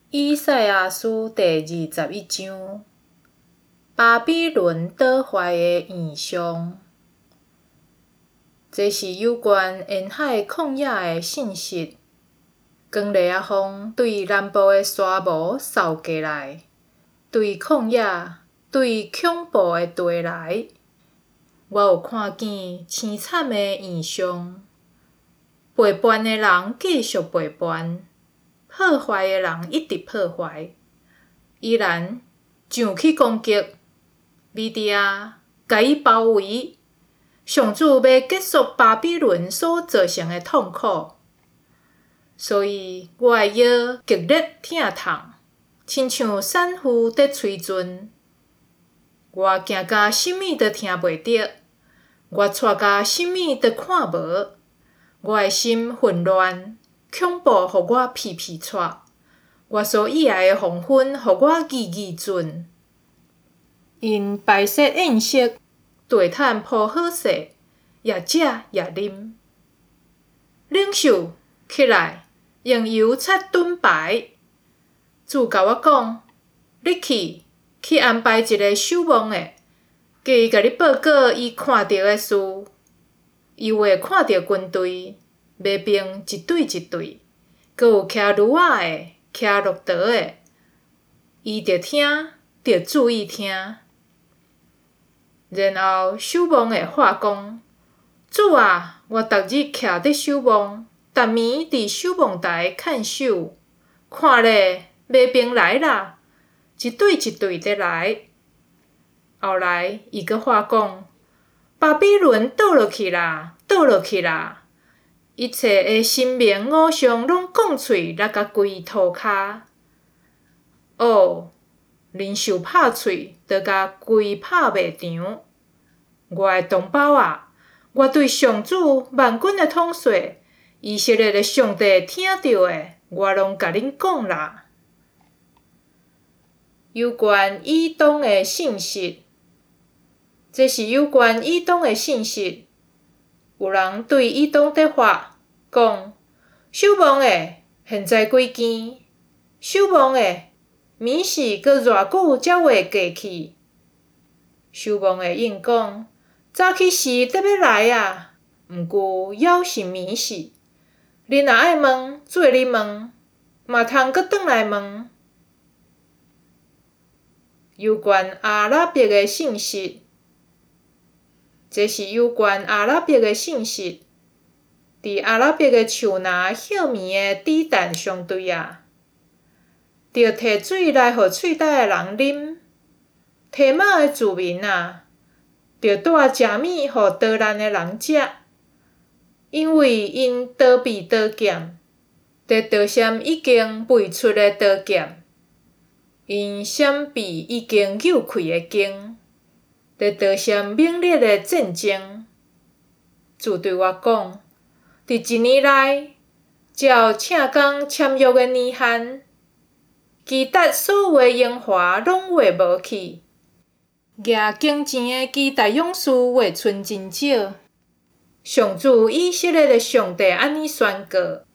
以赛亚书第21章，巴比伦倒坏的异象。这是有关沿海旷野的信息。强烈的风对南部的沙漠扫过来，对旷野，对恐怖的地来。我有看见凄惨的异象，陪伴的人继续陪伴，破坏的人一直破坏。依然上去攻击，米甸啊，甲伊包围。上主要结束巴比伦所造成的痛苦，所以我的腰极力疼痛，亲像产妇在催阵。我惊甲什么都听袂到，我带甲什么都看无。我的心混乱，恐怖互我皮皮喘。我所喜爱的黄昏，互我疑疑准。因白色宴色，地毯铺好势，也食也啉。领袖起来，用油擦盾牌。主甲我讲：你去安排一个守望的，叫伊甲你报告伊看到的事。伊会看到军队、马兵一队一队，阁有骑驴仔的、骑骆驼的。伊着听，着注意听。然后守望的话讲：主啊，我逐日徛伫守望，逐暝伫守望台看守。看咧，马兵来啦，一队一队地来。后来伊阁话讲：巴比伦倒落去啦，倒落去啦！一切的神明偶像拢讲喙力甲跪伊涂骹。忍受拍喙，着甲跪拍卖场。我的同胞啊，我对上主万军的统帅，以色列的上帝听到的，我拢甲恁讲啦。有关以东的信息，这是有关以东的信息。有人对以东在发讲：守望的，现在几间？守望的，暝时阁偌久才会过去？守望的应讲：早起时得要来啊，毋过还是暝时。恁若爱问，做恁问，嘛通阁转来问。有关阿拉伯的信息，这是有关阿拉伯的信息。伫阿拉伯的树林休眠的地毯相对啊，着摕水来互喙焦的人啉。提马的子民啊，着带食物互逃难的人食，因为因逃避刀剑，得逃闪已经飞出的刀剑。因闪避已经扭开的弓，得逃闪猛烈的战争。主对我讲：伫一年内，照请工签约的年限，其他所有的荣华拢会无去，额经钱的其他勇士会剩真少。上主以色列的上帝安尼宣告：